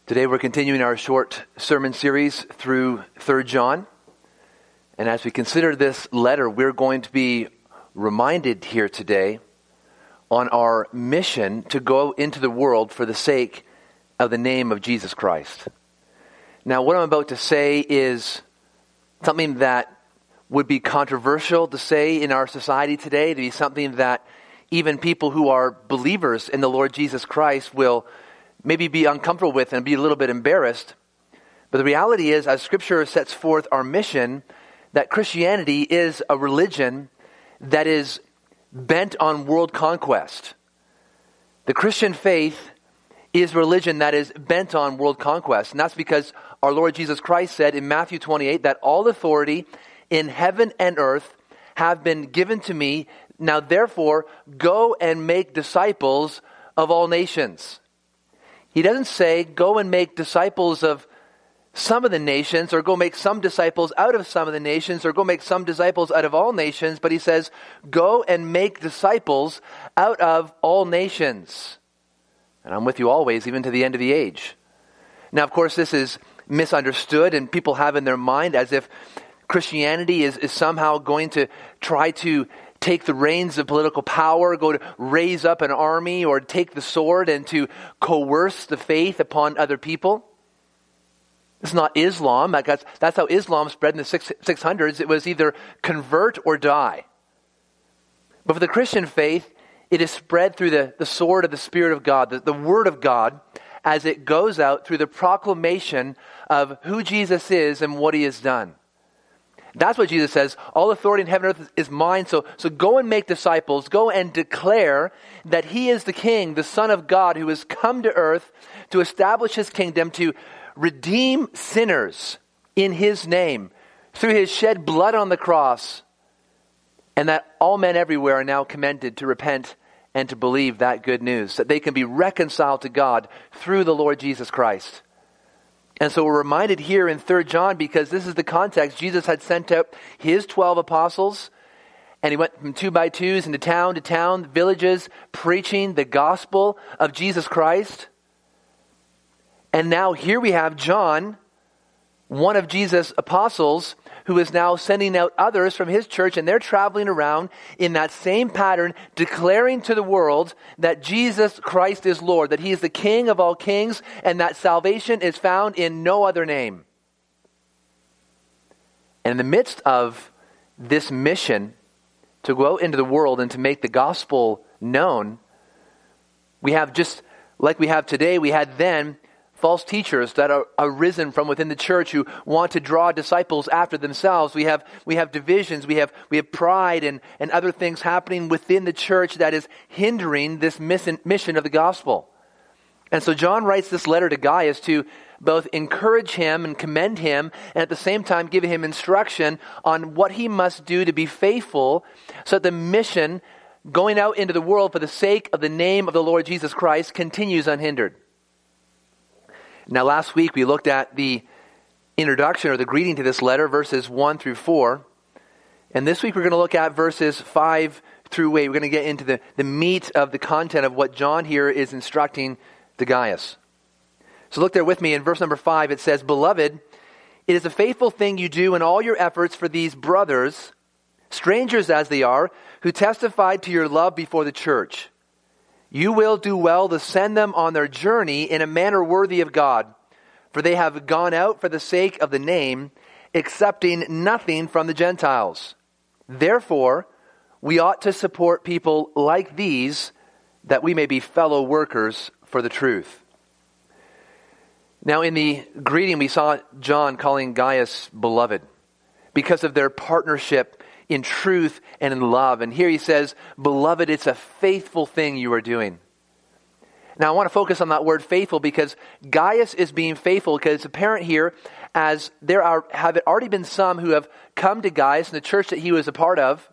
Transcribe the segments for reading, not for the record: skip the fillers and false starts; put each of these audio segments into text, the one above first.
Today we're continuing our short sermon series through 3 John. And as we consider this letter, we're going to be reminded here today on our mission to go into the world for the sake of the name of Jesus Christ. Now, what I'm about to say is something that would be controversial to say in our society today, to be something that even people who are believers in the Lord Jesus Christ will maybe be uncomfortable with and be a little bit embarrassed. But the reality is, as Scripture sets forth our mission, that Christianity is a religion that is bent on world conquest. The Christian faith is a religion that is bent on world conquest. And that's because our Lord Jesus Christ said in Matthew 28 that all authority in heaven and earth have been given to me. Now therefore, go and make disciples of all nations. He doesn't say, go and make disciples of some of the nations, or go make some disciples out of some of the nations, or go make some disciples out of all nations, but he says, go and make disciples out of all nations. And I'm with you always, even to the end of the age. Now, of course, this is misunderstood, and people have in their mind as if Christianity is somehow going to try to take the reins of political power, go to raise up an army, or take the sword and to coerce the faith upon other people. It's not Islam. That's how Islam spread in the 600s. It was either convert or die. But for the Christian faith, it is spread through the sword of the Spirit of God, the Word of God, as it goes out through the proclamation of who Jesus is and what He has done. That's what Jesus says. All authority in heaven and earth is mine. So go and make disciples. Go and declare that He is the King, the Son of God, who has come to earth to establish His kingdom, to redeem sinners in His name through His shed blood on the cross, and that all men everywhere are now commended to repent and to believe that good news, that they can be reconciled to God through the Lord Jesus Christ. And so we're reminded here in 3 John, because this is the context. Jesus had sent out His 12 apostles, and He went from 2 by 2s into town to town, villages, preaching the gospel of Jesus Christ. And now here we have John, one of Jesus' apostles, who is now sending out others from his church, and they're traveling around in that same pattern, declaring to the world that Jesus Christ is Lord, that He is the King of all kings, and that salvation is found in no other name. And in the midst of this mission to go out into the world and to make the gospel known, we have, just like we have today, we had then false teachers that are arisen from within the church who want to draw disciples after themselves. We have divisions, we have pride and other things happening within the church that is hindering this mission of the gospel. And so John writes this letter to Gaius to both encourage him and commend him, and at the same time give him instruction on what he must do to be faithful, so that the mission going out into the world for the sake of the name of the Lord Jesus Christ continues unhindered. Now, last week we looked at the introduction or the greeting to this letter, verses 1 through 4. And this week we're going to look at verses 5 through 8. We're going to get into the meat of the content of what John here is instructing to Gaius. So look there with me in verse number 5. It says, "Beloved, it is a faithful thing you do in all your efforts for these brothers, strangers as they are, who testified to your love before the church. You will do well to send them on their journey in a manner worthy of God, for they have gone out for the sake of the name, accepting nothing from the Gentiles. Therefore, we ought to support people like these, that we may be fellow workers for the truth." Now, in the greeting, we saw John calling Gaius beloved because of their partnership in truth and in love. And here he says, beloved, it's a faithful thing you are doing. Now, I want to focus on that word faithful, because Gaius is being faithful, because it's apparent here, as have already been some who have come to Gaius in the church that he was a part of,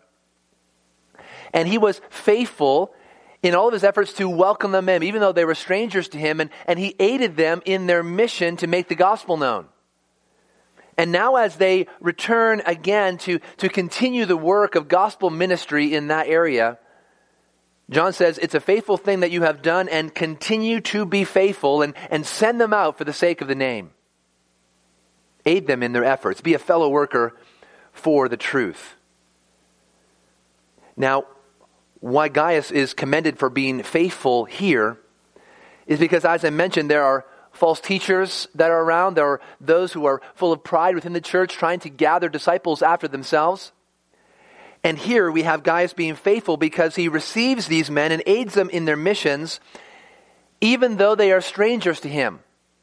and he was faithful in all of his efforts to welcome them in, even though they were strangers to him, and he aided them in their mission to make the gospel known. And now as they return again to continue the work of gospel ministry in that area, John says, it's a faithful thing that you have done, and continue to be faithful, and send them out for the sake of the name. Aid them in their efforts. Be a fellow worker for the truth. Now, why Gaius is commended for being faithful here is because, as I mentioned, there are false teachers that are around. There are those who are full of pride within the church, trying to gather disciples after themselves. And here we have Gaius being faithful because he receives these men and aids them in their missions, even though they are strangers to him.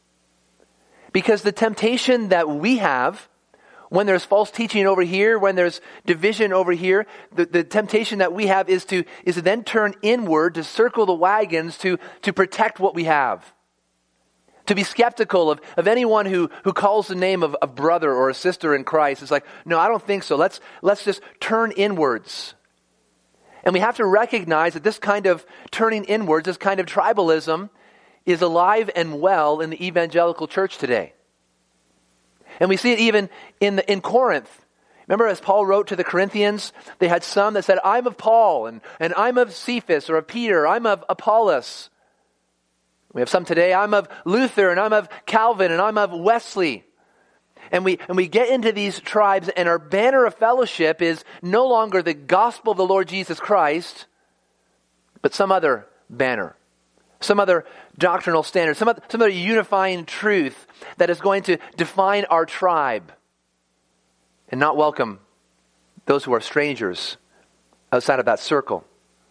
Because the temptation that we have, when there's false teaching over here, when there's division over here, the temptation that we have is to then turn inward, to circle the wagons, to protect what we have. To be skeptical of anyone who calls the name of a brother or a sister in Christ. It's like, no, I don't think so. Let's just turn inwards. And we have to recognize that this kind of turning inwards, this kind of tribalism, is alive and well in the evangelical church today. And we see it even in Corinth. Remember, as Paul wrote to the Corinthians, they had some that said, I'm of Paul, and I'm of Cephas or of Peter, I'm of Apollos. We have some today, I'm of Luther, and I'm of Calvin, and I'm of Wesley. And we get into these tribes, and our banner of fellowship is no longer the gospel of the Lord Jesus Christ, but some other banner, some other doctrinal standard, some other unifying truth that is going to define our tribe and not welcome those who are strangers outside of that circle.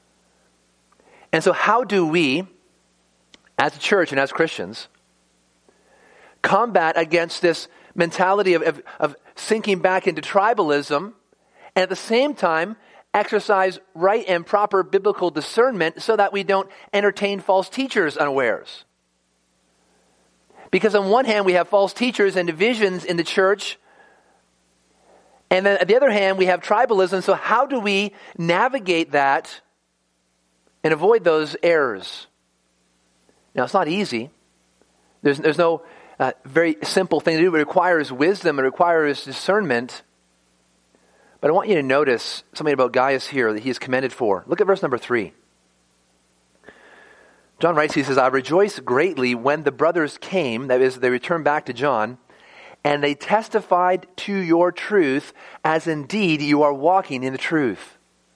And so how do we, as a church and as Christians, combat against this mentality of sinking back into tribalism, and at the same time exercise right and proper biblical discernment so that we don't entertain false teachers unawares? Because on one hand, we have false teachers and divisions in the church, and then on the other hand, we have tribalism. So how do we navigate that and avoid those errors? Now, it's not easy. There's no very simple thing to do. It requires wisdom. It requires discernment. But I want you to notice something about Gaius here that he is commended for. Look at verse number 3. John writes, he says, I rejoiced greatly when the brothers came, that is, they returned back to John, and they testified to your truth, as indeed you are walking in the truth.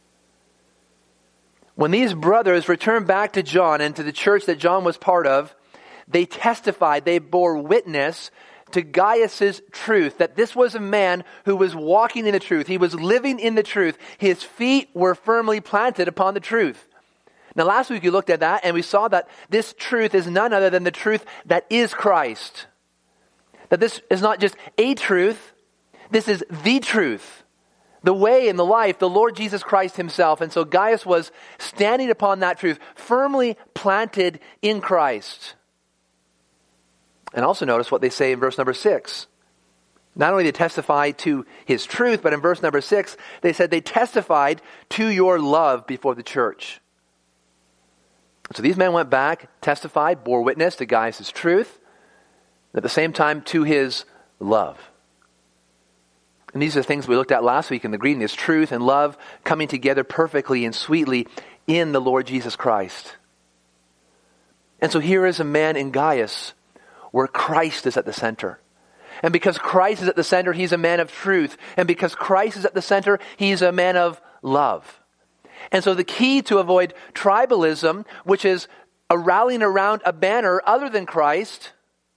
When these brothers returned back to John and to the church that John was part of, they testified, they bore witness to Gaius's truth, that this was a man who was walking in the truth. He was living in the truth. His feet were firmly planted upon the truth. Now, last week we looked at that and we saw that this truth is none other than the truth that is Christ. That this is not just a truth, this is the truth. The way and the life, the Lord Jesus Christ himself. And so Gaius was standing upon that truth, firmly planted in Christ. And also notice what they say in verse number 6. Not only did they testify to his truth, but in verse number 6, they said they testified to your love before the church. So these men went back, testified, bore witness to Gaius' truth, and at the same time to his love. And these are the things we looked at last week in the greeting, this truth and love coming together perfectly and sweetly in the Lord Jesus Christ. And so here is a man in Gaius where Christ is at the center. And because Christ is at the center, he's a man of truth. And because Christ is at the center, he's a man of love. And so the key to avoid tribalism, which is a rallying around a banner other than Christ,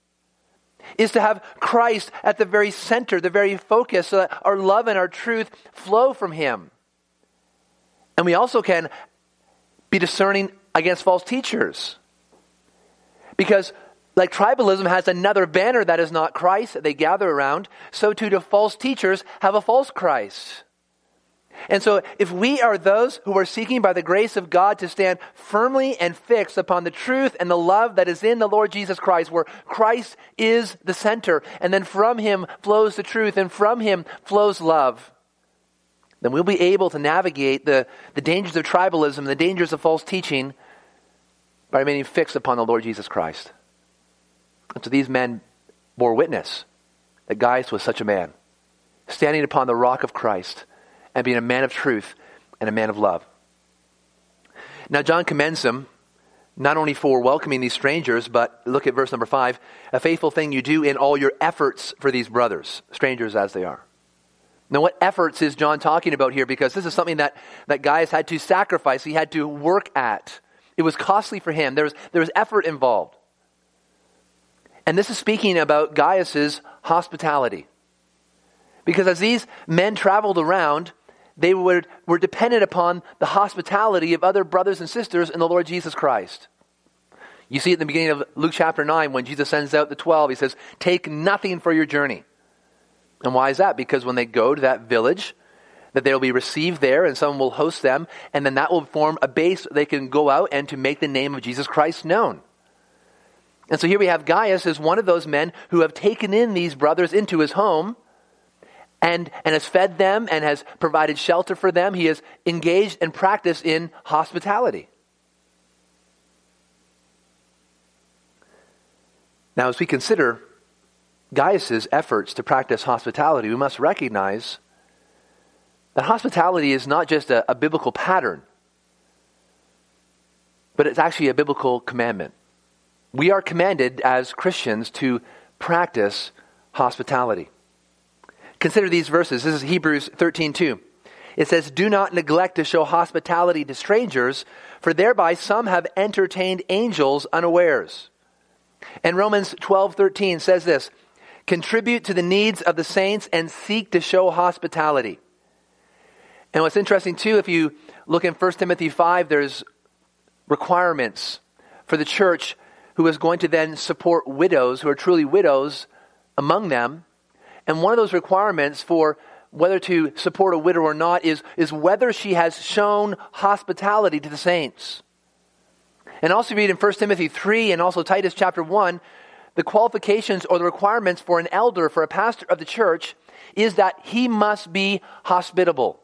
is to have Christ at the very center, the very focus, so that our love and our truth flow from him. And we also can be discerning against false teachers. Because like tribalism has another banner that is not Christ that they gather around, so too do false teachers have a false Christ. And so if we are those who are seeking by the grace of God to stand firmly and fixed upon the truth and the love that is in the Lord Jesus Christ, where Christ is the center, and then from him flows the truth, and from him flows love, then we'll be able to navigate the dangers of tribalism, the dangers of false teaching, by remaining fixed upon the Lord Jesus Christ. And so these men bore witness that Gaius was such a man, standing upon the rock of Christ, and being a man of truth and a man of love. Now John commends them not only for welcoming these strangers, but look at verse number 5, a faithful thing you do in all your efforts for these brothers, strangers as they are. Now what efforts is John talking about here? Because this is something that Gaius had to sacrifice, he had to work at. It was costly for him. There was effort involved. And this is speaking about Gaius's hospitality. Because as these men traveled around, they were dependent upon the hospitality of other brothers and sisters in the Lord Jesus Christ. You see it in the beginning of Luke chapter 9 when Jesus sends out the 12. He says, take nothing for your journey. And why is that? Because when they go to that village, that they'll be received there and someone will host them. And then that will form a base they can go out and to make the name of Jesus Christ known. And so here we have Gaius as one of those men who have taken in these brothers into his home and has fed them and has provided shelter for them. He has engaged and practiced in hospitality. Now, as we consider Gaius's efforts to practice hospitality, we must recognize that hospitality is not just a biblical pattern, but it's actually a biblical commandment. We are commanded as Christians to practice hospitality. Consider these verses. This is Hebrews 13:2. It says, do not neglect to show hospitality to strangers, for thereby some have entertained angels unawares. And Romans 12:13 says this, contribute to the needs of the saints and seek to show hospitality. And what's interesting too, if you look in 1 Timothy 5, there's requirements for the church who is going to then support widows who are truly widows among them. And one of those requirements for whether to support a widow or not is whether she has shown hospitality to the saints. And also read in 1 Timothy 3 and also Titus chapter 1, the qualifications or the requirements for an elder, for a pastor of the church, is that he must be hospitable.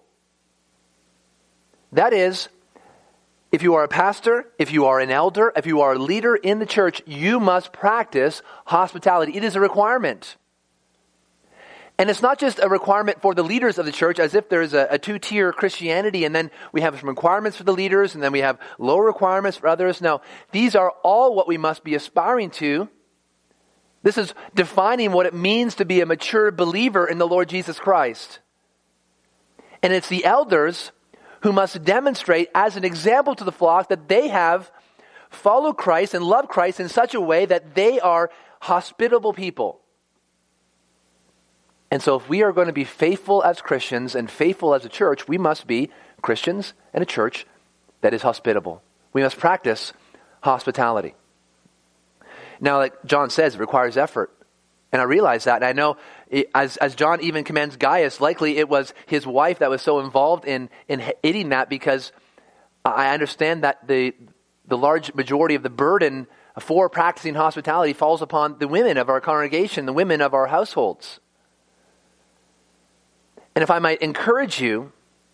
That is, if you are a pastor, if you are an elder, if you are a leader in the church, you must practice hospitality. It is a requirement. And it's not just a requirement for the leaders of the church, as if there's a two-tier Christianity, and then we have some requirements for the leaders, and then we have lower requirements for others. No, these are all what we must be aspiring to. This is defining what it means to be a mature believer in the Lord Jesus Christ. And it's the elders who must demonstrate as an example to the flock that they have followed Christ and loved Christ in such a way that they are hospitable people. And so if we are going to be faithful as Christians and faithful as a church, we must be Christians and a church that is hospitable. We must practice hospitality. Now, like John says, it requires effort. And I realize that. And I know as John even commends Gaius, likely it was his wife that was so involved in aiding that, because I understand that the large majority of the burden for practicing hospitality falls upon the women of our congregation, the women of our households. And if I might encourage you,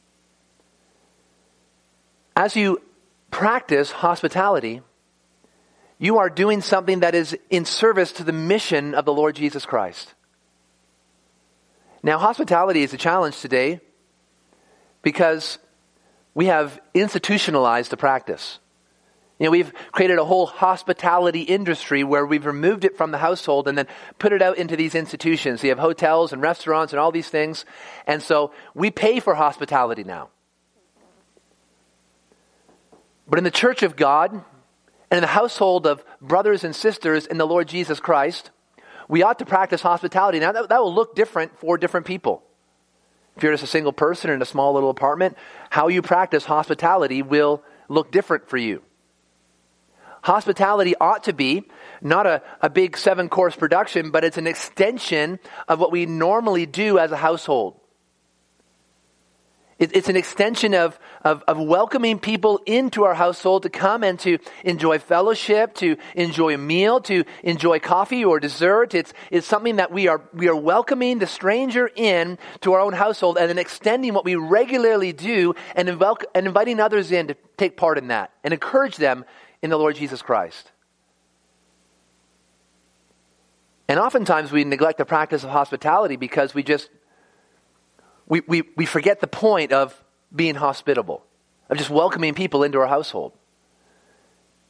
as you practice hospitality, you are doing something that is in service to the mission of the Lord Jesus Christ. Now, hospitality is a challenge today because we have institutionalized the practice. You know, we've created a whole hospitality industry where we've removed it from the household and then put it out into these institutions. So you have hotels and restaurants and all these things. And so we pay for hospitality now. But in the church of God and in the household of brothers and sisters in the Lord Jesus Christ, we ought to practice hospitality. Now that will look different for different people. If you're just a single person in a small little apartment, how you practice hospitality will look different for you. Hospitality ought to be not a big 7-course production, but it's an extension of what we normally do as a household. It's an extension of welcoming people into our household to come and to enjoy fellowship, to enjoy a meal, to enjoy coffee or dessert. It's something that we are welcoming the stranger in to our own household and then extending what we regularly do and inviting others in to take part in that and encourage them in the Lord Jesus Christ. And oftentimes we neglect the practice of hospitality because we forget the point of being hospitable, of just welcoming people into our household.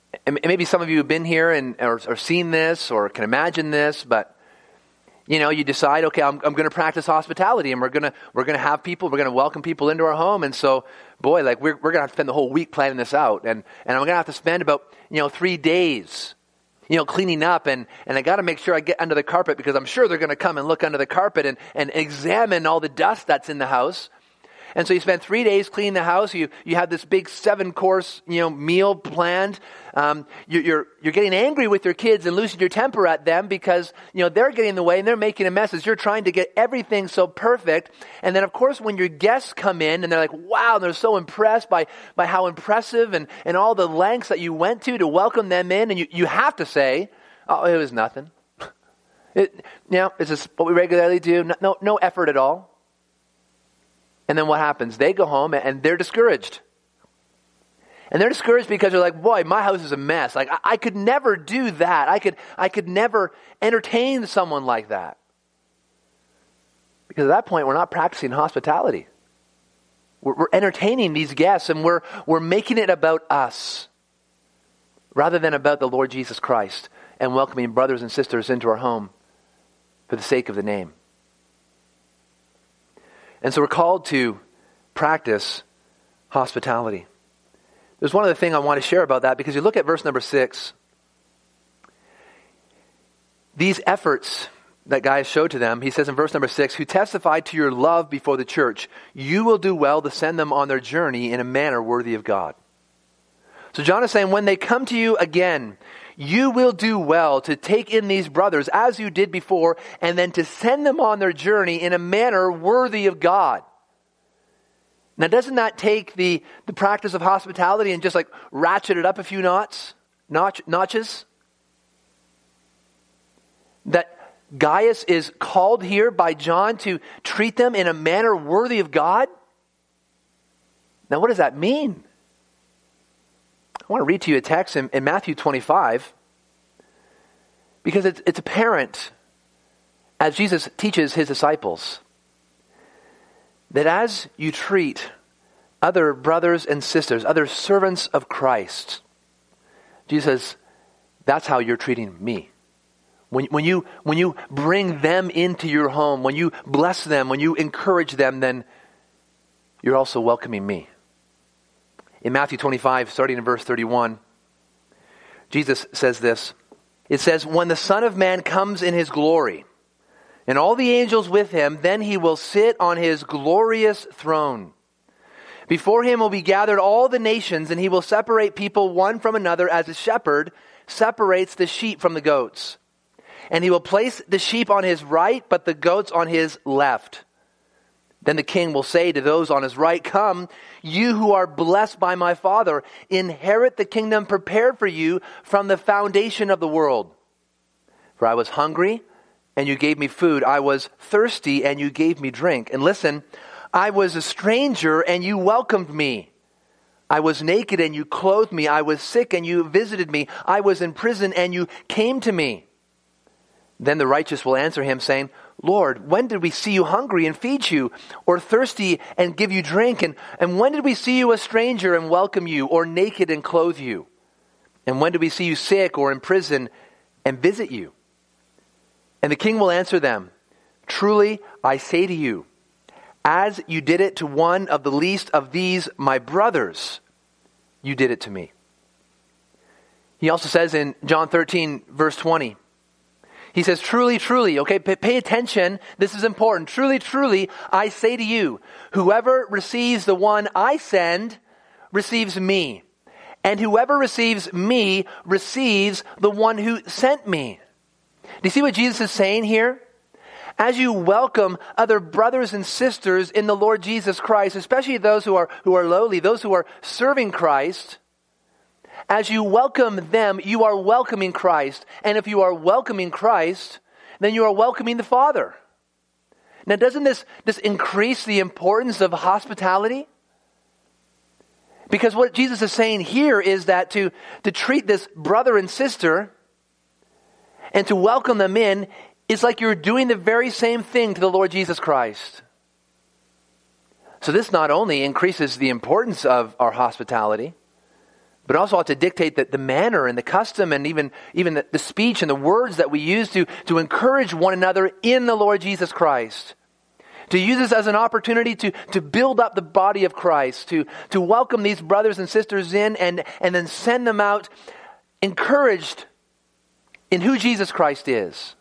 And maybe some of you have been here or seen this or can imagine this, but you decide, okay, I'm going to practice hospitality, and we're going to have people, we're going to welcome people into our home. And so, boy, like we're going to have to spend the whole week planning this out. And I'm going to have to spend about, 3 days, cleaning up. And I got to make sure I get under the carpet, because I'm sure they're going to come and look under the carpet and examine all the dust that's in the house. And so you spend 3 days cleaning the house. You have this big 7-course, meal planned. You're getting angry with your kids and losing your temper at them because, they're getting in the way and they're making a mess as you're trying to get everything so perfect. And then, of course, when your guests come in and they're like, wow, and they're so impressed by how impressive and all the lengths that you went to welcome them in. And you have to say, oh, it was nothing. It's just what we regularly do. No effort at all. And then what happens? They go home and they're discouraged. And they're discouraged because they're like, boy, my house is a mess. Like, I could never do that. I could never entertain someone like that. Because at that point, we're not practicing hospitality. We're entertaining these guests, and we're making it about us rather than about the Lord Jesus Christ and welcoming brothers and sisters into our home for the sake of the name. And so we're called to practice hospitality. There's one other thing I want to share about that, because you look at verse number 6. These efforts that guys showed to them, he says in verse number 6, who testified to your love before the church, you will do well to send them on their journey in a manner worthy of God. So John is saying, when they come to you again, you will do well to take in these brothers as you did before, and then to send them on their journey in a manner worthy of God. Now, doesn't that take the practice of hospitality and just like ratchet it up a few notches? That Gaius is called here by John to treat them in a manner worthy of God? Now, what does that mean? I want to read to you a text in Matthew 25, because it's apparent as Jesus teaches his disciples that as you treat other brothers and sisters, other servants of Christ, Jesus says, that's how you're treating me. When you bring them into your home, when you bless them, when you encourage them, then you're also welcoming me. In Matthew 25, starting in verse 31, Jesus says this. It says, when the Son of Man comes in his glory, and all the angels with him, then he will sit on his glorious throne. Before him will be gathered all the nations, and he will separate people one from another as a shepherd separates the sheep from the goats. And he will place the sheep on his right, but the goats on his left. Then the king will say to those on his right, come, you who are blessed by my Father, inherit the kingdom prepared for you from the foundation of the world. For I was hungry, and you gave me food. I was thirsty, and you gave me drink. And listen, I was a stranger, and you welcomed me. I was naked, and you clothed me. I was sick, and you visited me. I was in prison, and you came to me. Then the righteous will answer him, saying, Lord, when did we see you hungry and feed you, or thirsty and give you drink? And when did we see you a stranger and welcome you, or naked and clothe you? And when did we see you sick or in prison and visit you? And the king will answer them, truly I say to you, as you did it to one of the least of these my brothers, you did it to me. He also says in John 13, verse 20, he says, truly, truly, okay, pay attention. This is important. Truly, truly, I say to you, whoever receives the one I send receives me. And whoever receives me receives the one who sent me. Do you see what Jesus is saying here? As you welcome other brothers and sisters in the Lord Jesus Christ, especially those who are lowly, those who are serving Christ, as you welcome them, you are welcoming Christ. And if you are welcoming Christ, then you are welcoming the Father. Now, doesn't this increase the importance of hospitality? Because what Jesus is saying here is that to treat this brother and sister and to welcome them in is like you're doing the very same thing to the Lord Jesus Christ. So this not only increases the importance of our hospitality, but also ought to dictate the manner and the custom and even the speech and the words that we use to encourage one another in the Lord Jesus Christ. To use this as an opportunity to build up the body of Christ, to welcome these brothers and sisters in and then send them out encouraged in who Jesus Christ is.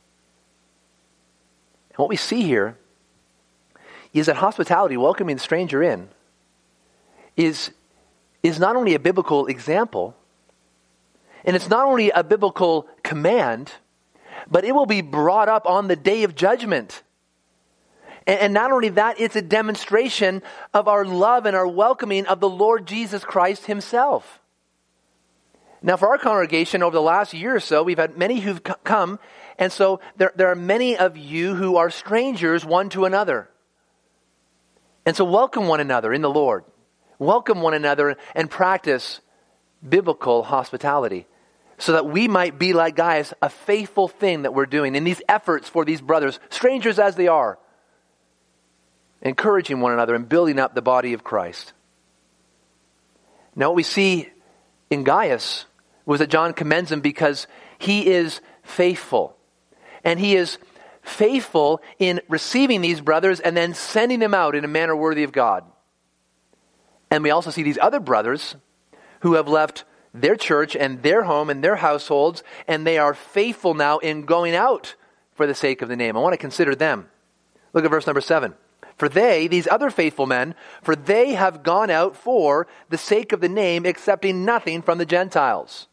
And what we see here is that hospitality, welcoming the stranger in, is not only a biblical example, and it's not only a biblical command, but it will be brought up on the day of judgment. And not only that, it's a demonstration of our love and our welcoming of the Lord Jesus Christ himself. Now, for our congregation over the last year or so, we've had many who've come, and so there are many of you who are strangers one to another. And so welcome one another in the Lord. Welcome one another and practice biblical hospitality so that we might be like Gaius, a faithful thing that we're doing in these efforts for these brothers, strangers as they are, encouraging one another and building up the body of Christ. Now what we see in Gaius was that John commends him because he is faithful. And he is faithful in receiving these brothers and then sending them out in a manner worthy of God. And we also see these other brothers who have left their church and their home and their households, and they are faithful now in going out for the sake of the name. I want to consider them. Look at verse number 7. For they, these other faithful men, for they have gone out for the sake of the name, accepting nothing from the Gentiles.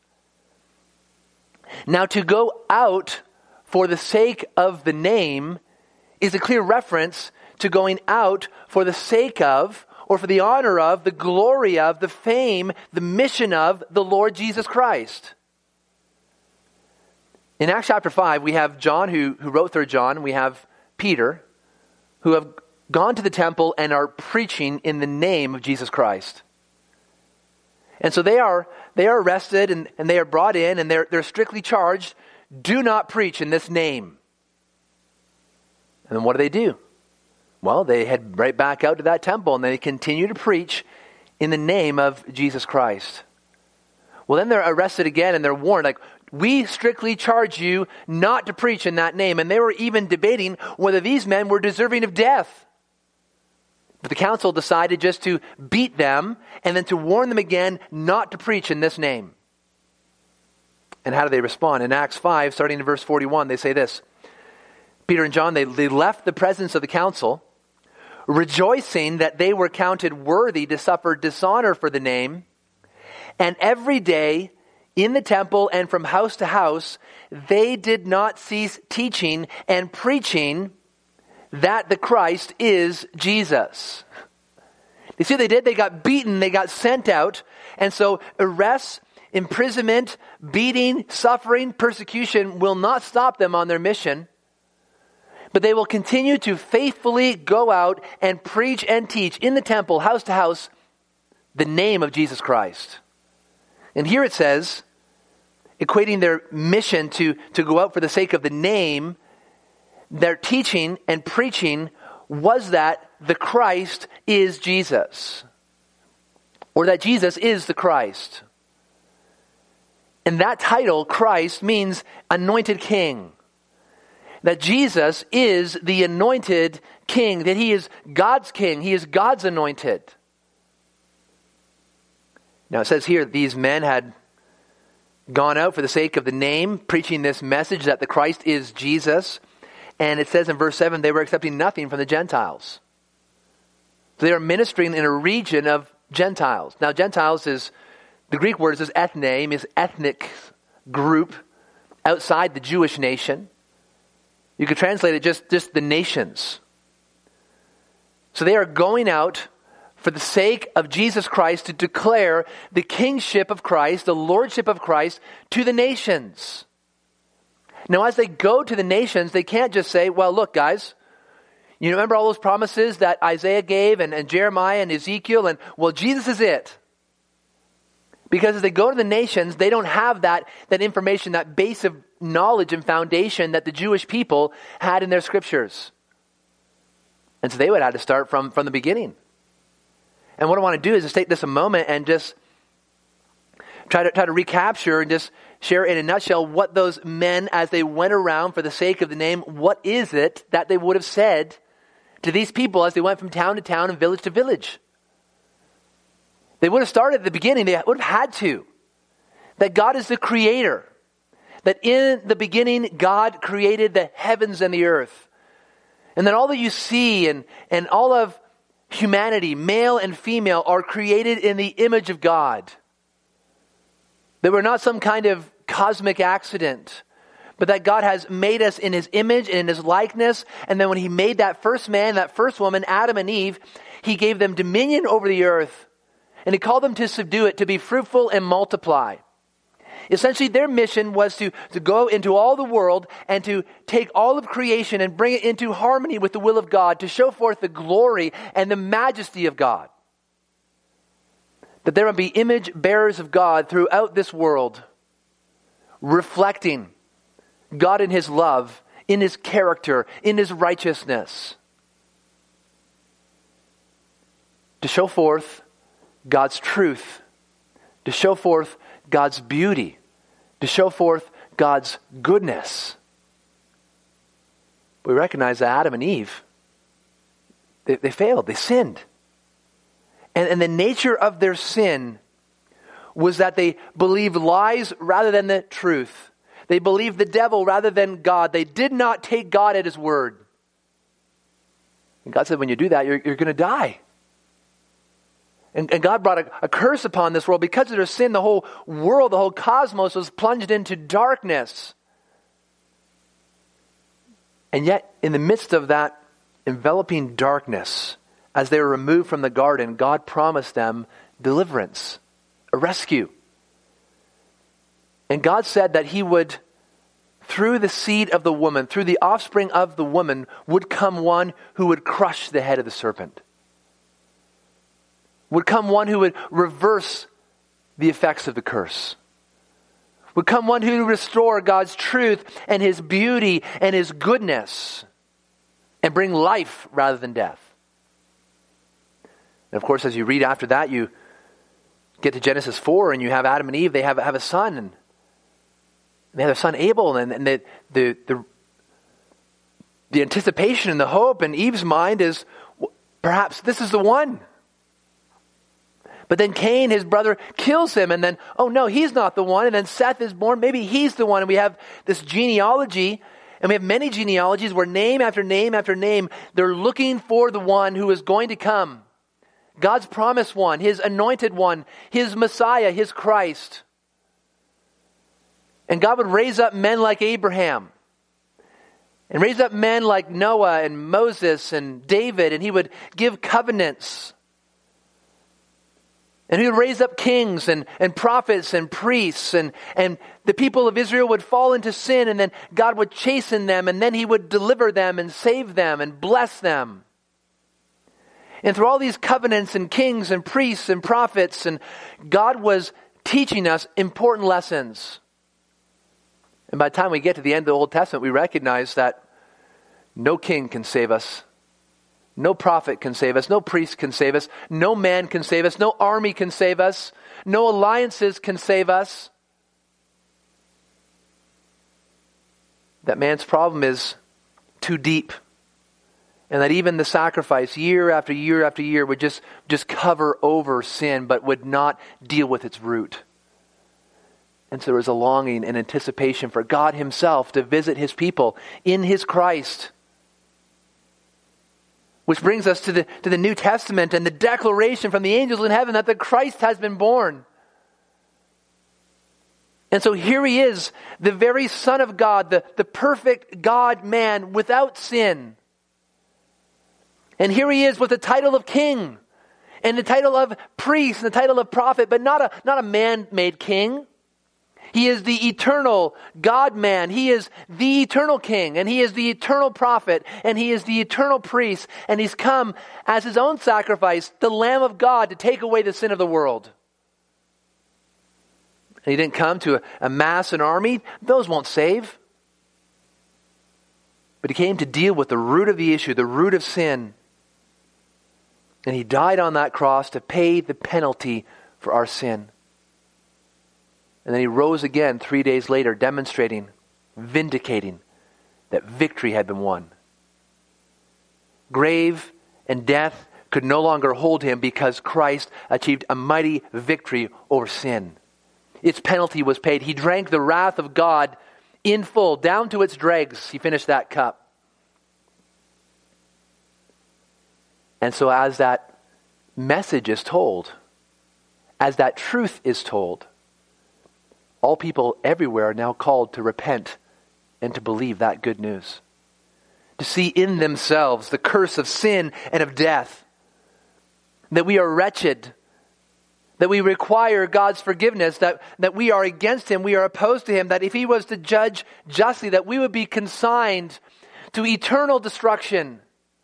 Now to go out for the sake of the name is a clear reference to going out for the sake of, or for the honor of, the glory of, the fame, the mission of the Lord Jesus Christ. In Acts chapter 5, we have John who wrote 3 John. We have Peter who have gone to the temple and are preaching in the name of Jesus Christ. And so they are arrested and they are brought in and they're strictly charged, do not preach in this name. And then what do? Well, they head right back out to that temple and they continue to preach in the name of Jesus Christ. Well, then they're arrested again and they're warned, like, we strictly charge you not to preach in that name. And they were even debating whether these men were deserving of death. But the council decided just to beat them and then to warn them again not to preach in this name. And how do they respond? In Acts 5, starting in verse 41, they say this. Peter and John, they left the presence of the council, rejoicing that they were counted worthy to suffer dishonor for the name. And every day in the temple and from house to house, they did not cease teaching and preaching that the Christ is Jesus. You see what they did? They got beaten, they got sent out. And so arrests, imprisonment, beating, suffering, persecution will not stop them on their mission. But they will continue to faithfully go out and preach and teach in the temple, house to house, the name of Jesus Christ. And here it says, equating their mission to go out for the sake of the name, their teaching and preaching was that the Christ is Jesus. Or that Jesus is the Christ. And that title, Christ, means anointed king. That Jesus is the anointed king. That he is God's king. He is God's anointed. Now it says here, these men had gone out for the sake of the name, preaching this message that the Christ is Jesus. And it says in verse 7, they were accepting nothing from the Gentiles. They are ministering in a region of Gentiles. Now Gentiles is, the Greek word is ethne, means ethnic group outside the Jewish nation. You could translate it just the nations. So they are going out for the sake of Jesus Christ to declare the kingship of Christ, the lordship of Christ to the nations. Now, as they go to the nations, they can't just say, well, look, guys, you remember all those promises that Isaiah gave and Jeremiah and Ezekiel, and well, Jesus is it. Because as they go to the nations, they don't have that information, that base of knowledge and foundation that the Jewish people had in their scriptures. And so they would have to start from the beginning. And what I want to do is just take this a moment and just try to recapture and just share in a nutshell what those men, as they went around for the sake of the name, what is it that they would have said to these people as they went from town to town and village to village? They would have started at the beginning. They would have had to. That God is the creator. That in the beginning, God created the heavens and the earth. And that all that you see and all of humanity, male and female, are created in the image of God. That we're not some kind of cosmic accident, but that God has made us in His image and in His likeness. And then when He made that first man, that first woman, Adam and Eve, He gave them dominion over the earth. And He called them to subdue it, to be fruitful and multiply. Essentially, their mission was to go into all the world and to take all of creation and bring it into harmony with the will of God, to show forth the glory and the majesty of God. That there would be image bearers of God throughout this world, reflecting God in His love, in His character, in His righteousness. To show forth God's truth, to show forth God's beauty, to show forth God's goodness. We recognize that Adam and Eve, they failed, they sinned. And the nature of their sin was that they believed lies rather than the truth. They believed the devil rather than God. They did not take God at His word. And God said, when you do that, you're going to die. And God brought a curse upon this world. Because of their sin, the whole world, the whole cosmos was plunged into darkness. And yet, in the midst of that enveloping darkness, as they were removed from the garden, God promised them deliverance, a rescue. And God said that He would, through the seed of the woman, through the offspring of the woman, would come one who would crush the head of the serpent. Would come one who would reverse the effects of the curse. Would come one who would restore God's truth and His beauty and His goodness and bring life rather than death. And of course, as you read after that, you get to Genesis 4 and you have Adam and Eve. They have a son, and they have their son Abel, and the anticipation and the hope in Eve's mind is, perhaps this is the one. But then Cain, his brother, kills him, and then, oh no, he's not the one. And then Seth is born, maybe he's the one. And we have this genealogy, and we have many genealogies where name after name after name, they're looking for the one who is going to come. God's promised one, His anointed one, His Messiah, His Christ. And God would raise up men like Abraham, and raise up men like Noah and Moses and David, and He would give covenants. And He would raise up kings and prophets and priests, and the people of Israel would fall into sin, and then God would chasten them, and then He would deliver them and save them and bless them. And through all these covenants and kings and priests and prophets, and God was teaching us important lessons. And by the time we get to the end of the Old Testament, we recognize that no king can save us. No prophet can save us. No priest can save us. No man can save us. No army can save us. No alliances can save us. That man's problem is too deep. And that even the sacrifice year after year after year would just cover over sin, but would not deal with its root. And so there was a longing and anticipation for God Himself to visit His people in His Christ. Which brings us to the New Testament and the declaration from the angels in heaven that the Christ has been born. And so here He is, the very Son of God, the perfect God-man without sin. And here He is with the title of king, and the title of priest, and the title of prophet, but not a man-made king. He is the eternal God-man. He is the eternal king, and He is the eternal prophet, and He is the eternal priest, and He's come as His own sacrifice, the Lamb of God, to take away the sin of the world. And He didn't come to amass an army. Those won't save. But He came to deal with the root of the issue, the root of sin. And He died on that cross to pay the penalty for our sin. And then he rose again 3 days later, demonstrating, vindicating that victory had been won. Grave and death could no longer hold him because Christ achieved a mighty victory over sin. Its penalty was paid. He drank the wrath of God in full, down to its dregs. He finished that cup. And so as that message is told, as that truth is told, all people everywhere are now called to repent and to believe that good news. To see in themselves the curse of sin and of death. That we are wretched. That we require God's forgiveness. That we are against Him. We are opposed to Him. That if He was to judge justly, that we would be consigned to eternal destruction.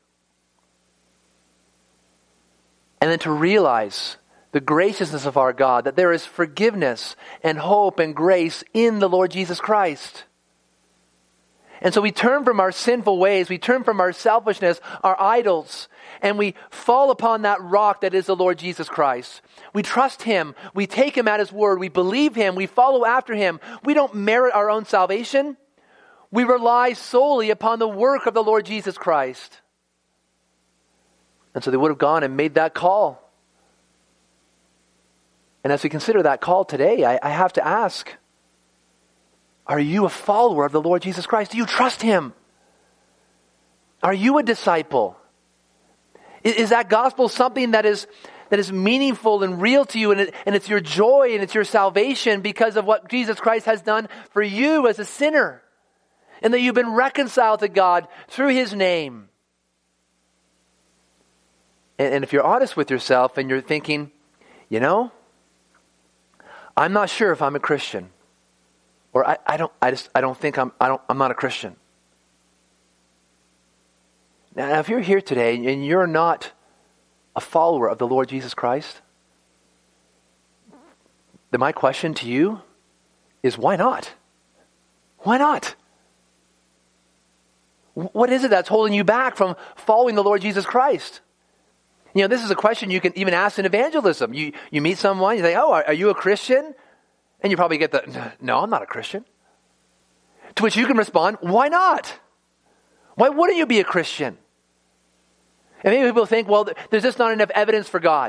And then to realize the graciousness of our God. That there is forgiveness and hope and grace in the Lord Jesus Christ. And so we turn from our sinful ways, we turn from our selfishness, our idols, and we fall upon that rock that is the Lord Jesus Christ. We trust Him, we take Him at His word, we believe Him, we follow after Him. We don't merit our own salvation. We rely solely upon the work of the Lord Jesus Christ. And so they would have gone and made that call. And as we consider that call today, I have to ask, are you a follower of the Lord Jesus Christ? Do you trust Him? Are you a disciple? Is that gospel something that is meaningful and real to you, and it's your joy and it's your salvation because of what Jesus Christ has done for you as a sinner, and that you've been reconciled to God through His name? And if you're honest with yourself and you're thinking, I'm not sure if I'm a Christian. Or I'm not a Christian. Now, if you're here today and you're not a follower of the Lord Jesus Christ, then my question to you is, why not? Why not? What is it that's holding you back from following the Lord Jesus Christ? This is a question you can even ask in evangelism. You meet someone, you say, oh, are you a Christian? And you probably get no, I'm not a Christian. To which you can respond, why not? Why wouldn't you be a Christian? And maybe people think, well, there's just not enough evidence for God.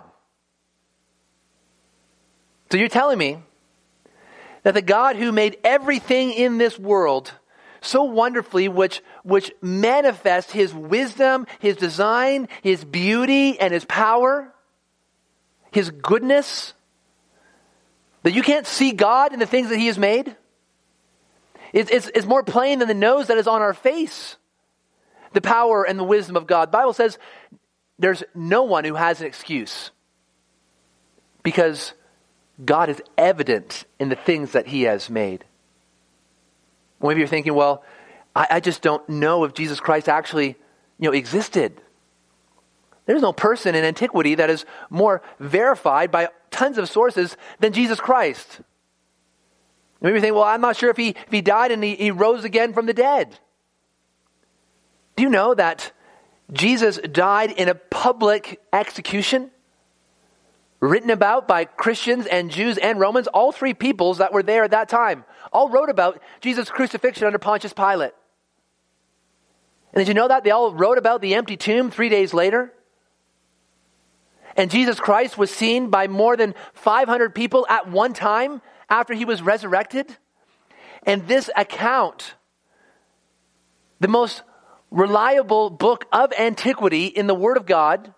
So you're telling me that the God who made everything in this world so wonderfully, which manifests His wisdom, His design, His beauty, and His power, His goodness, that you can't see God in the things that He has made? It's more plain than the nose that is on our face. The power and the wisdom of God. The Bible says there's no one who has an excuse, because God is evident in the things that He has made. Maybe you're thinking, well, I just don't know if Jesus Christ actually existed. There's no person in antiquity that is more verified by tons of sources than Jesus Christ. Maybe you think, well, I'm not sure if he died and he rose again from the dead. Do you know that Jesus died in a public execution? Written about by Christians and Jews and Romans, all three peoples that were there at that time, all wrote about Jesus' crucifixion under Pontius Pilate. And did you know that? They all wrote about the empty tomb 3 days later. And Jesus Christ was seen by more than 500 people at one time after He was resurrected. And this account, the most reliable book of antiquity in the Word of God,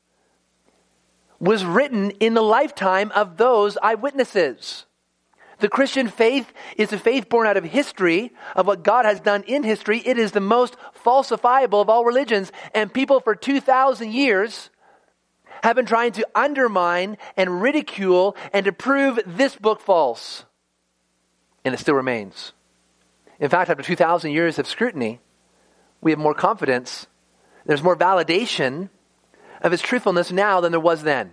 was written in the lifetime of those eyewitnesses. The Christian faith is a faith born out of history, of what God has done in history. It is the most falsifiable of all religions. And people for 2,000 years have been trying to undermine and ridicule and to prove this book false. And it still remains. In fact, after 2,000 years of scrutiny, we have more confidence. There's more validation of its truthfulness now than there was then.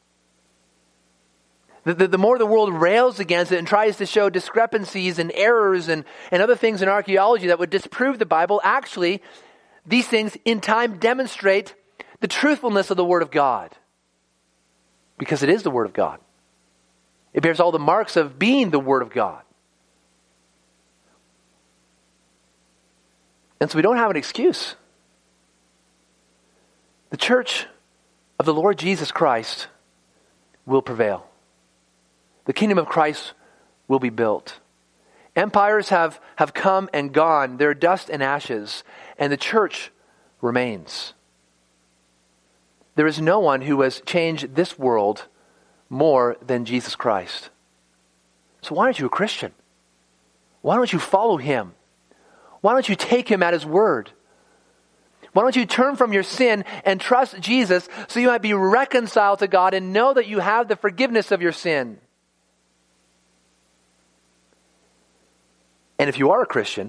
The more the world rails against it and tries to show discrepancies and errors and other things in archaeology that would disprove the Bible, actually, these things in time demonstrate the truthfulness of the Word of God. Because it is the Word of God. It bears all the marks of being the Word of God. And so we don't have an excuse. The church of the Lord Jesus Christ will prevail. The kingdom of Christ will be built. Empires have come and gone. They're dust and ashes. And the church remains. There is no one who has changed this world more than Jesus Christ. So why aren't you a Christian? Why don't you follow him? Why don't you take him at his word? Why don't you turn from your sin and trust Jesus so you might be reconciled to God and know that you have the forgiveness of your sin? And if you are a Christian,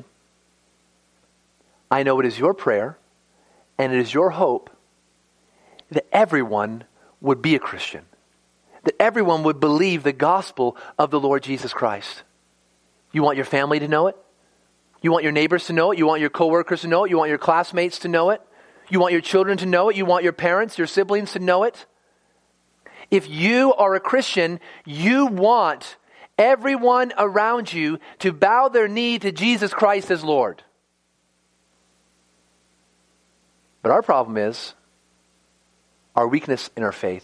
I know it is your prayer and it is your hope that everyone would be a Christian. That everyone would believe the gospel of the Lord Jesus Christ. You want your family to know it? You want your neighbors to know it? You want your coworkers to know it? You want your classmates to know it? You want your children to know it? You want your parents, your siblings to know it? If you are a Christian, you want everyone around you to bow their knee to Jesus Christ as Lord. But our problem is our weakness in our faith.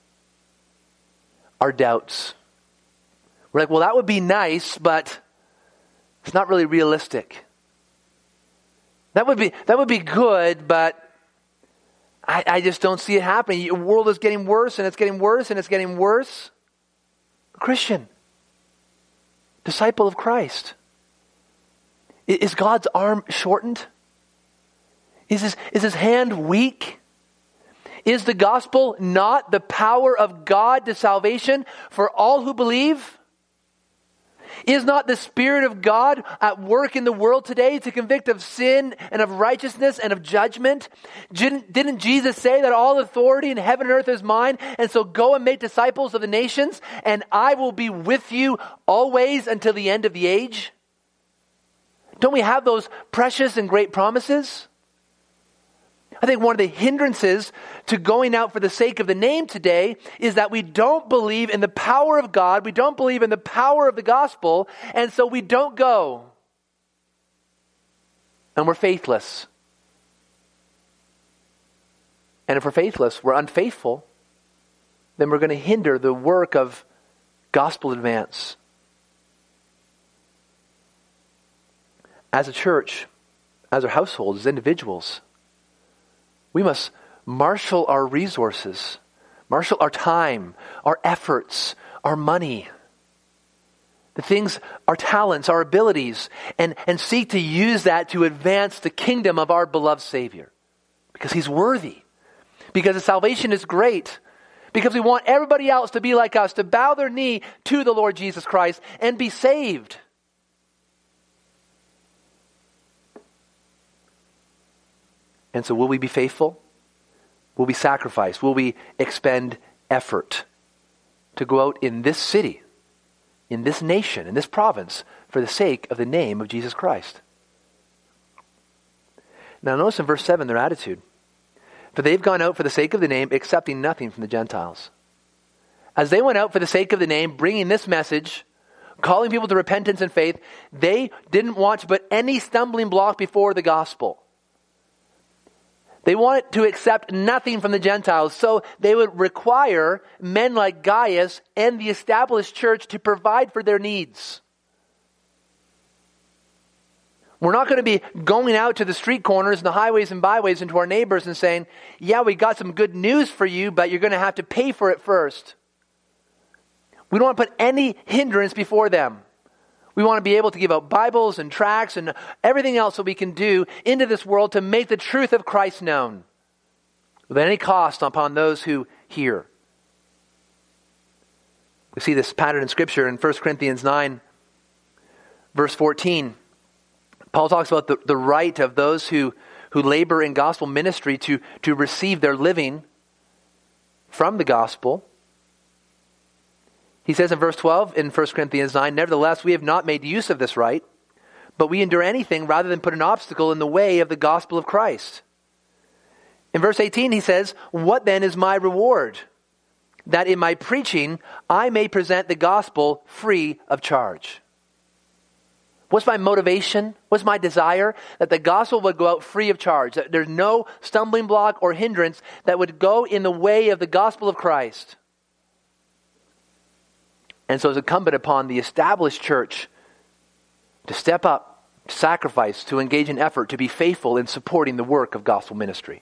Our doubts. We're like, well, that would be nice, but it's not really realistic. That would be good, but I just don't see it happening. The world is getting worse, and it's getting worse, and it's getting worse. Christian, disciple of Christ, is God's arm shortened? Is his hand weak? Is the gospel not the power of God to salvation for all who believe? Is not the Spirit of God at work in the world today to convict of sin and of righteousness and of judgment? Didn't Jesus say that all authority in heaven and earth is mine? And so go and make disciples of the nations, and I will be with you always until the end of the age? Don't we have those precious and great promises? I think one of the hindrances to going out for the sake of the name today is that we don't believe in the power of God. We don't believe in the power of the gospel. And so we don't go. And we're faithless. And if we're faithless, we're unfaithful, then we're going to hinder the work of gospel advance. As a church, as our households, as individuals, we must marshal our resources, marshal our time, our efforts, our money, the things, our talents, our abilities, and seek to use that to advance the kingdom of our beloved Savior. Because he's worthy. Because his salvation is great. Because we want everybody else to be like us, to bow their knee to the Lord Jesus Christ and be saved. And so will we be faithful? Will we sacrifice? Will we expend effort to go out in this city, in this nation, in this province, for the sake of the name of Jesus Christ? Now notice in verse 7 their attitude. For they've gone out for the sake of the name, accepting nothing from the Gentiles. As they went out for the sake of the name, bringing this message, calling people to repentance and faith, they didn't want to put any stumbling block before the gospel. They wanted to accept nothing from the Gentiles, so they would require men like Gaius and the established church to provide for their needs. We're not going to be going out to the street corners and the highways and byways and to our neighbors and saying, yeah, we got some good news for you, but you're going to have to pay for it first. We don't want to put any hindrance before them. We want to be able to give out Bibles and tracts and everything else that we can do into this world to make the truth of Christ known without any cost upon those who hear. We see this pattern in Scripture in 1 Corinthians 9, verse 14. Paul talks about the right of those who labor in gospel ministry to receive their living from the gospel. He says in verse 12 in 1 Corinthians 9, nevertheless, we have not made use of this right, but we endure anything rather than put an obstacle in the way of the gospel of Christ. In verse 18, he says, what then is my reward? that in my preaching I may present the gospel free of charge. What's my motivation? What's my desire? That the gospel would go out free of charge. That there's no stumbling block or hindrance that would go in the way of the gospel of Christ. And so it's incumbent upon the established church to step up, to sacrifice, to engage in effort, to be faithful in supporting the work of gospel ministry.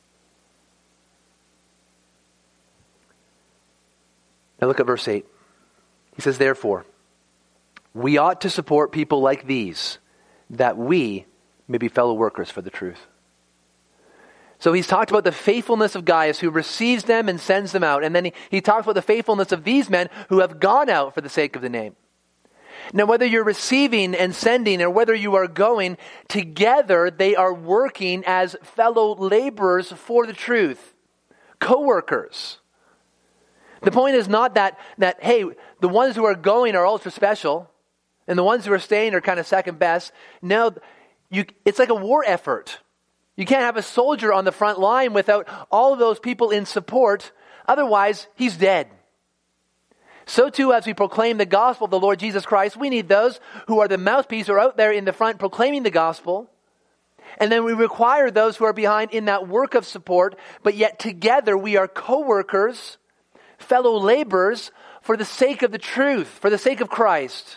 Now look at verse 8. He says, therefore, we ought to support people like these, that we may be fellow workers for the truth. So he's talked about the faithfulness of Gaius, who receives them and sends them out. And then he talks about the faithfulness of these men who have gone out for the sake of the name. Now, whether you're receiving and sending or whether you are going, together they are working as fellow laborers for the truth. Co-workers. The point is not that hey, the ones who are going are ultra special and the ones who are staying are kind of second best. No, it's like a war effort. You can't have a soldier on the front line without all of those people in support. Otherwise, he's dead. So too, as we proclaim the gospel of the Lord Jesus Christ, we need those who are the mouthpiece or out there in the front proclaiming the gospel. And then we require those who are behind in that work of support, but yet together we are co-workers, fellow laborers for the sake of the truth, for the sake of Christ.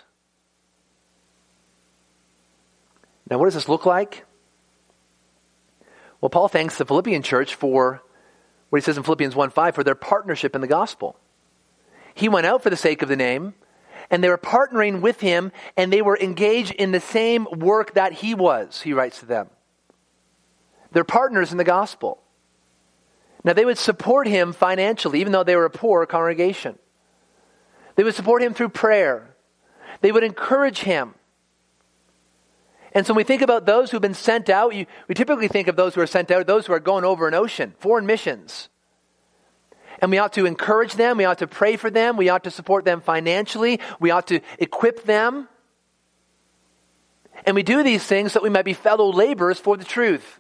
Now, what does this look like? Well, Paul thanks the Philippian church for what he says in Philippians 1:5, for their partnership in the gospel. He went out for the sake of the name, and they were partnering with him, and they were engaged in the same work that he was, he writes to them. They're partners in the gospel. Now, they would support him financially, even though they were a poor congregation. They would support him through prayer. They would encourage him. And so when we think about those who've been sent out, we typically think of those who are sent out, those who are going over an ocean, foreign missions. And we ought to encourage them, we ought to pray for them, we ought to support them financially, we ought to equip them. And we do these things so that we might be fellow laborers for the truth.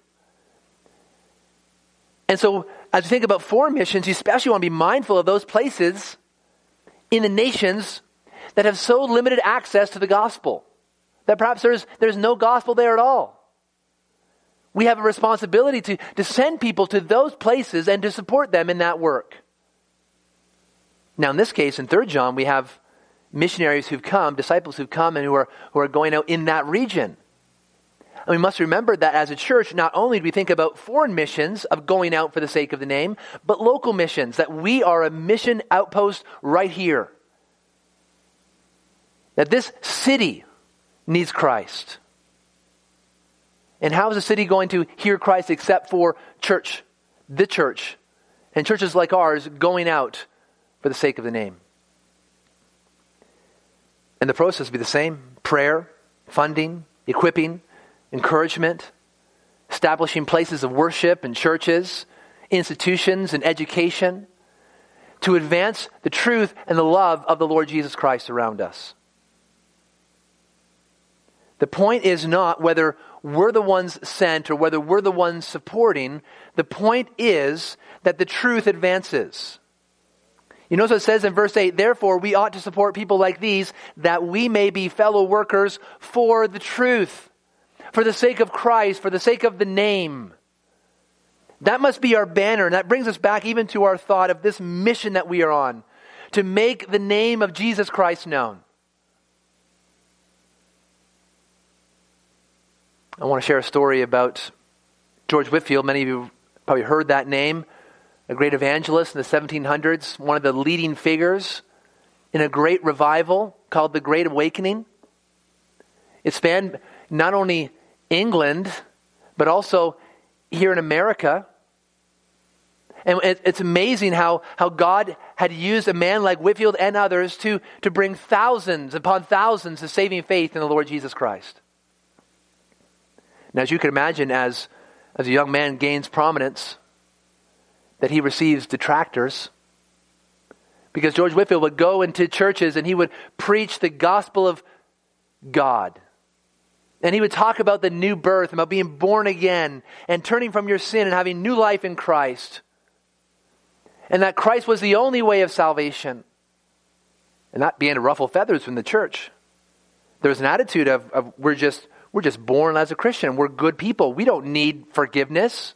And so as we think about foreign missions, you especially want to be mindful of those places in the nations that have so limited access to the gospel, that perhaps there's no gospel there at all. We have a responsibility to send people to those places and to support them in that work. Now in this case, in 3 John, we have missionaries who've come, disciples who've come and who are going out in that region. And we must remember that as a church, not only do we think about foreign missions of going out for the sake of the name, but local missions, that we are a mission outpost right here. That this city needs Christ. And how is a city going to hear Christ except for church, the church, and churches like ours going out for the sake of the name? And the process will be the same: prayer, funding, equipping, encouragement, establishing places of worship and churches, institutions and education to advance the truth and the love of the Lord Jesus Christ around us. The point is not whether we're the ones sent or whether we're the ones supporting. The point is that the truth advances. You notice what it says in verse 8, therefore we ought to support people like these, that we may be fellow workers for the truth, for the sake of Christ, for the sake of the name. That must be our banner, and that brings us back even to our thought of this mission that we are on, to make the name of Jesus Christ known. I want to share a story about George Whitefield. Many of you probably heard that name. A great evangelist in the 1700s, one of the leading figures in a great revival called the Great Awakening. It spanned not only England, but also here in America. And it's amazing how God had used a man like Whitefield and others to bring thousands upon thousands to saving faith in the Lord Jesus Christ. Now, as you can imagine, as a young man gains prominence, that he receives detractors. Because George Whitefield would go into churches and he would preach the gospel of God. And he would talk about the new birth, about being born again and turning from your sin and having new life in Christ. and that Christ was the only way of salvation. And that began to ruffle feathers from the church. There was an attitude of we're just born as a Christian. We're good people. We don't need forgiveness.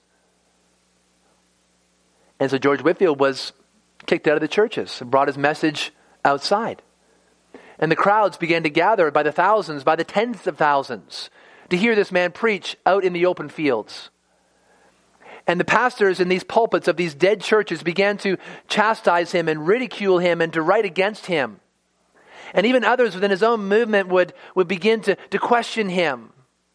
And so George Whitefield was kicked out of the churches and brought his message outside. And the crowds began to gather by the thousands, by the tens of thousands, to hear this man preach out in the open fields. And the pastors in these pulpits of these dead churches began to chastise him and ridicule him and to write against him. And even others within his own movement would begin to question him.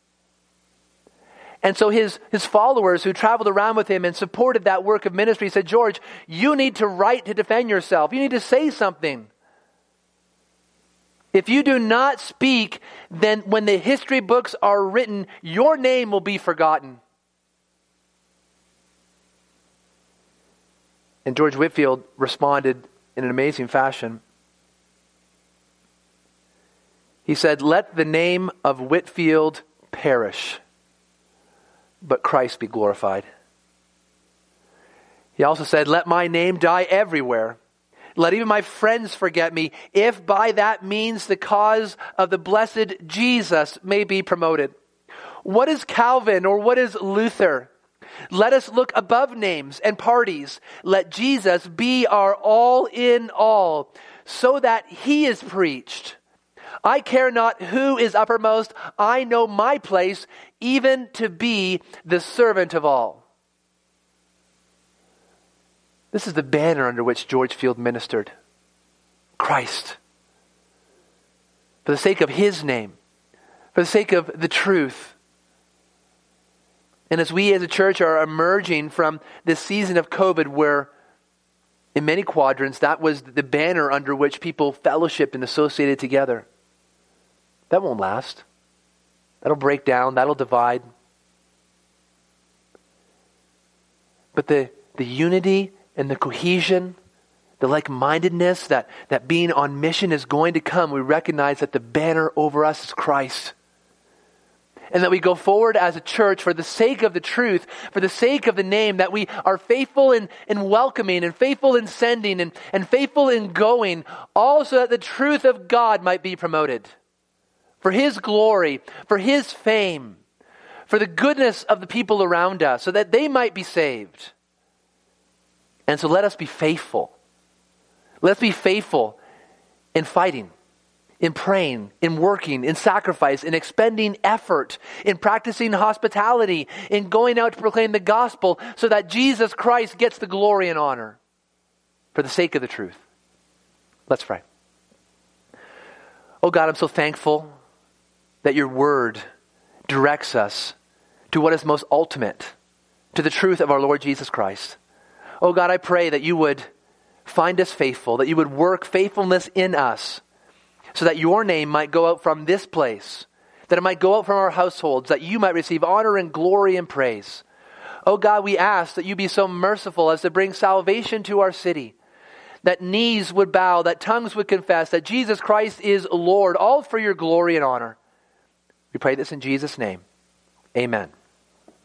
And so his followers who traveled around with him and supported that work of ministry said, George, you need to write to defend yourself. You need to say something. If you do not speak, then when the history books are written, your name will be forgotten. And George Whitefield responded in an amazing fashion. He said, let the name of Whitefield perish, but Christ be glorified. He also said, let my name die everywhere. Let even my friends forget me, if by that means the cause of the blessed Jesus may be promoted. What is Calvin or what is Luther? Let us look above names and parties. Let Jesus be our all in all, so that he is preached. I care not who is uppermost. I know my place, even to be the servant of all. This is the banner under which George Field ministered. Christ. For the sake of his name. For the sake of the truth. And as we as a church are emerging from this season of COVID where in many quadrants that was the banner under which people fellowshiped and associated together. That won't last. That'll break down. That'll divide. But the unity and the cohesion, the like-mindedness, that being on mission is going to come. We recognize that the banner over us is Christ. And that we go forward as a church for the sake of the truth, for the sake of the name, that we are faithful in welcoming and faithful in sending and faithful in going, all so that the truth of God might be promoted. For his glory, for his fame, for the goodness of the people around us, so that they might be saved. And so let us be faithful. Let's be faithful in fighting, in praying, in working, in sacrifice, in expending effort, in practicing hospitality, in going out to proclaim the gospel so that Jesus Christ gets the glory and honor for the sake of the truth. Let's pray. Oh God, I'm so thankful that your word directs us to what is most ultimate, to the truth of our Lord Jesus Christ. Oh God, I pray that you would find us faithful, that you would work faithfulness in us, so that your name might go out from this place, that it might go out from our households, that you might receive honor and glory and praise. Oh God, we ask that you be so merciful as to bring salvation to our city, that knees would bow, that tongues would confess, that Jesus Christ is Lord, all for your glory and honor. We pray this in Jesus' name. Amen.